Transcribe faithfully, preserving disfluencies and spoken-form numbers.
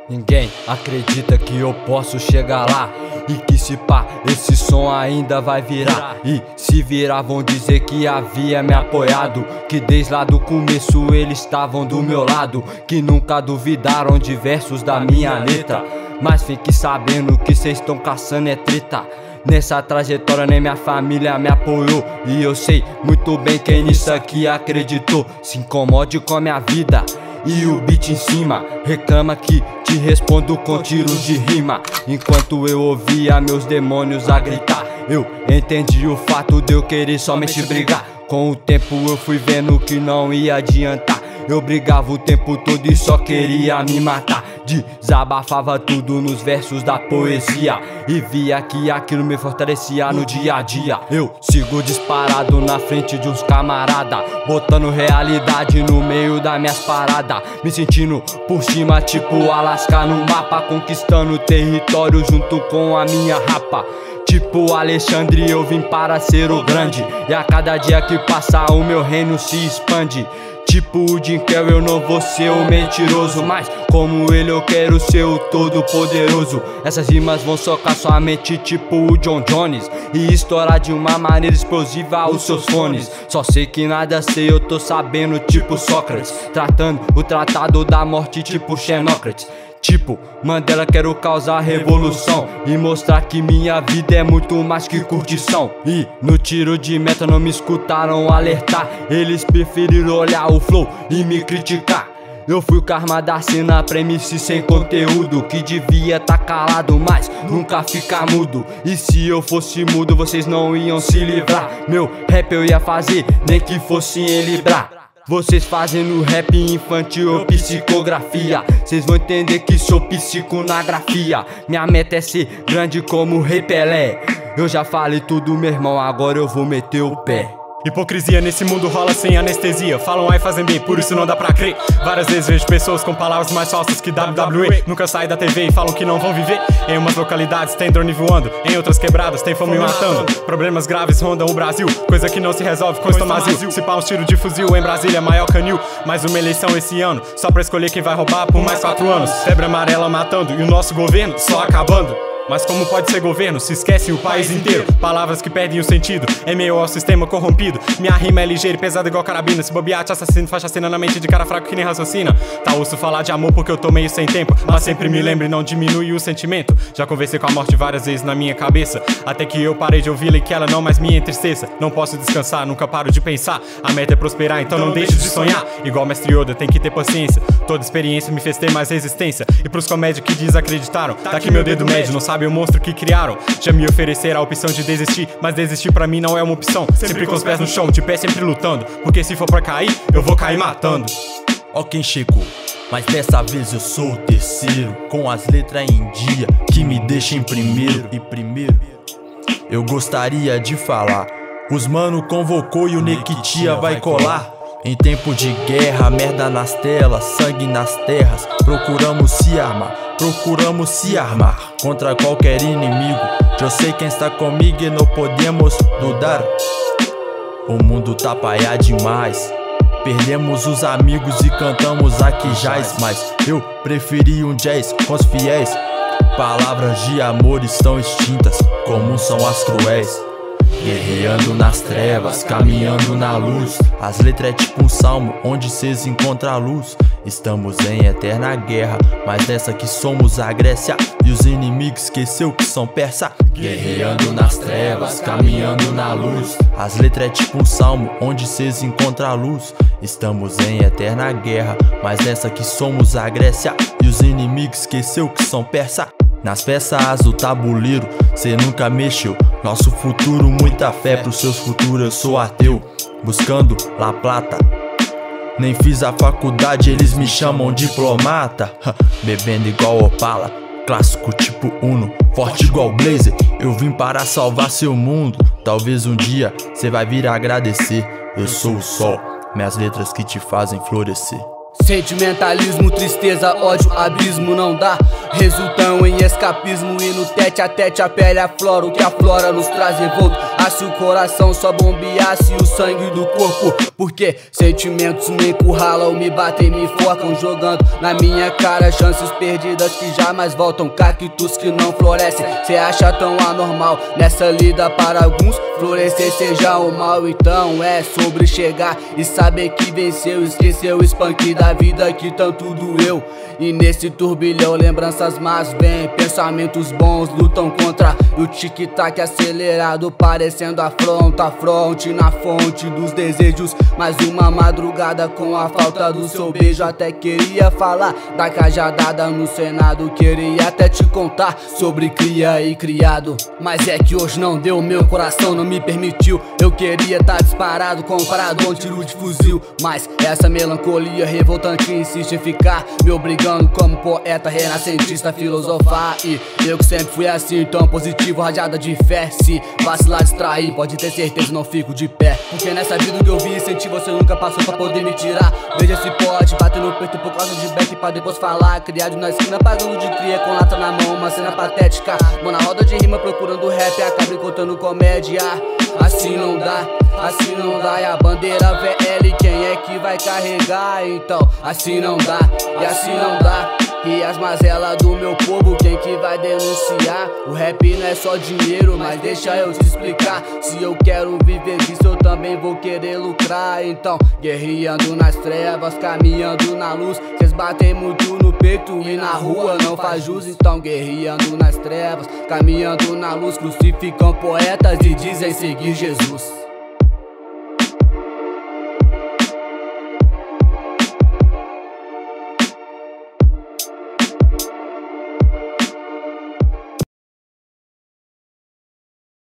Ninguém acredita que eu posso chegar lá, e que se pá, esse som ainda vai virar. E se virar vão dizer que havia me apoiado, que desde lá do começo eles estavam do meu lado, que nunca duvidaram de versos da minha letra. Mas fique sabendo que cês estão caçando é treta. Nessa trajetória nem minha família me apoiou, e eu sei muito bem quem nisso aqui acreditou. Se incomode com a minha vida e o beat em cima, reclama que te respondo com tiros de rima. Enquanto eu ouvia meus demônios a gritar, eu entendi o fato de eu querer somente brigar. Com o tempo eu fui vendo que não ia adiantar, eu brigava o tempo todo e só queria me matar. Desabafava tudo nos versos da poesia, e via que aquilo me fortalecia no dia a dia. Eu sigo disparado na frente de uns camarada, botando realidade no meio das minhas paradas, me sentindo por cima tipo Alasca no mapa, conquistando território junto com a minha rapa. Tipo Alexandre eu vim para ser o grande, e a cada dia que passa o meu reino se expande. Tipo o Jim Carrey eu não vou ser o mentiroso, mas como ele eu quero ser o todo poderoso. Essas rimas vão socar sua mente tipo o John Jones, e estourar de uma maneira explosiva os seus fones. Só sei que nada sei, eu tô sabendo tipo Sócrates, tratando o tratado da morte tipo Xenócrates. Tipo Mandela, quero causar revolução e mostrar que minha vida é muito mais que curtição. E no tiro de meta não me escutaram alertar, eles preferiram olhar o flow e me criticar. Eu fui o karma da cena pra M C sem conteúdo, que devia tá calado, mas nunca ficar mudo. E se eu fosse mudo, vocês não iam se livrar. Meu rap eu ia fazer, nem que fosse em Libra. Vocês fazendo rap infantil ou psicografia, cês vão entender que sou psico na grafia. Minha meta é ser grande como o Rei Pelé. Eu já falei tudo, meu irmão, agora eu vou meter o pé. Hipocrisia nesse mundo rola sem anestesia, falam A e fazem B, por isso não dá pra crer. Várias vezes vejo pessoas com palavras mais falsas que W W E. Nunca saem da T V e falam que não vão viver. Em umas localidades tem drone voando, em outras quebradas tem fome matando. Problemas graves rondam o Brasil, coisa que não se resolve com estomazil. Se pá um tiro de fuzil em Brasília, maior canil. Mais uma eleição esse ano, só pra escolher quem vai roubar por mais quatro anos. Febre amarela matando e o nosso governo só acabando. Mas como pode ser governo, se esquece o país inteiro? Palavras que perdem o sentido em meio ao sistema corrompido. Minha rima é ligeira e pesada igual carabina, se bobear te assassino, faz chacina na mente de cara fraco que nem raciocina. Tá osso falar de amor porque eu tô meio sem tempo, mas sempre me lembro e não diminui o sentimento. Já conversei com a morte várias vezes na minha cabeça, até que eu parei de ouvi-la e que ela não mais me entristeça. Não posso descansar, nunca paro de pensar, a meta é prosperar, então não deixe de sonhar. Igual mestre Yoda, tem que ter paciência, toda experiência me fez ter mais resistência. E pros comédios que desacreditaram, tá aqui meu dedo médio, não sabe o monstro que criaram. Já me ofereceram a opção de desistir, mas desistir pra mim não é uma opção. Sempre com os pés no chão, de pé sempre lutando, porque se for pra cair, eu vou cair matando. Ó quem chegou, mas dessa vez eu sou o terceiro, com as letras em dia, que me deixa em primeiro. E primeiro, eu gostaria de falar, os mano convocou e o Nequitia vai colar. Em tempo de guerra, merda nas telas, sangue nas terras, procuramos se armar, procuramos se armar contra qualquer inimigo. Eu sei quem está comigo e não podemos dudar. O mundo tá paia demais, perdemos os amigos e cantamos aqui jazz, mas eu preferi um jazz com os fiéis. Palavras de amor estão extintas, como são as cruéis. Guerreando nas trevas, caminhando na luz. As letras é tipo um salmo, onde cês encontram a luz. Estamos em eterna guerra, mas dessa que somos a Grécia, e os inimigos esqueceu que são persa. Guerreando nas trevas, caminhando na luz. As letras é tipo um salmo, onde cês encontram a luz. Estamos em eterna guerra, mas dessa que somos a Grécia, e os inimigos esqueceu que são persa. Nas peças do tabuleiro, cê nunca mexeu. Nosso futuro, muita fé, pros seus futuros eu sou ateu. Buscando La Plata, nem fiz a faculdade, eles me chamam diplomata. Bebendo igual Opala, clássico tipo Uno, forte igual Blazer. Eu vim para salvar seu mundo, talvez um dia cê vai vir a agradecer. Eu sou o sol, minhas letras que te fazem florescer. Sentimentalismo, tristeza, ódio, abismo não dá, resultam em em escapismo e no tete a tete a pele aflora. O que aflora nos traz revolto. Ah, se o coração só bombeasse o sangue do corpo. Porque sentimentos me encurralam, me batem, me focam, jogando na minha cara chances perdidas que jamais voltam. Cactos que não florescem, cê acha tão anormal nessa lida para alguns florescer seja o mal. Então é sobre chegar e saber que venceu, esqueceu o spunk da vida que tanto doeu. E nesse turbilhão lembranças más vêm, pensamentos bons lutam contra o tic-tac acelerado, parecendo afronta, a fronte na fonte dos desejos. Mais uma madrugada com a falta do seu beijo. Até queria falar da cajadada no Senado, queria até te contar sobre cria e criado, mas é que hoje não deu, meu coração não me permitiu. Eu queria tá disparado, comparado a um tiro de fuzil, mas essa melancolia revoltante insiste em ficar me obrigando como poeta renascentista a filosofar. E eu que sempre fui assim, tão positivo, rajada de fé. Se vacilar, distrair, pode ter certeza não fico de pé. Porque nessa vida que eu vi e senti você nunca passou pra poder me tirar. Veja se pode, bater no peito por causa de back pra depois falar. Criado na esquina, pagando de cria com lata na mão, uma cena patética. Mão na roda de rima procurando rap, acaba contando comédia. Assim não dá, assim não dá. E a bandeira V L, quem é que vai carregar? Então, assim não dá, e assim não dá. E as mazelas do meu povo, quem que vai denunciar? O rap não é só dinheiro, mas deixa eu te explicar. Se eu quero viver disso, eu também vou querer lucrar. Então, guerreando nas trevas, caminhando na luz. Cês batem muito no peito e na rua não faz jus. Então, guerreando nas trevas, caminhando na luz. Crucificam poetas e dizem seguir Jesus.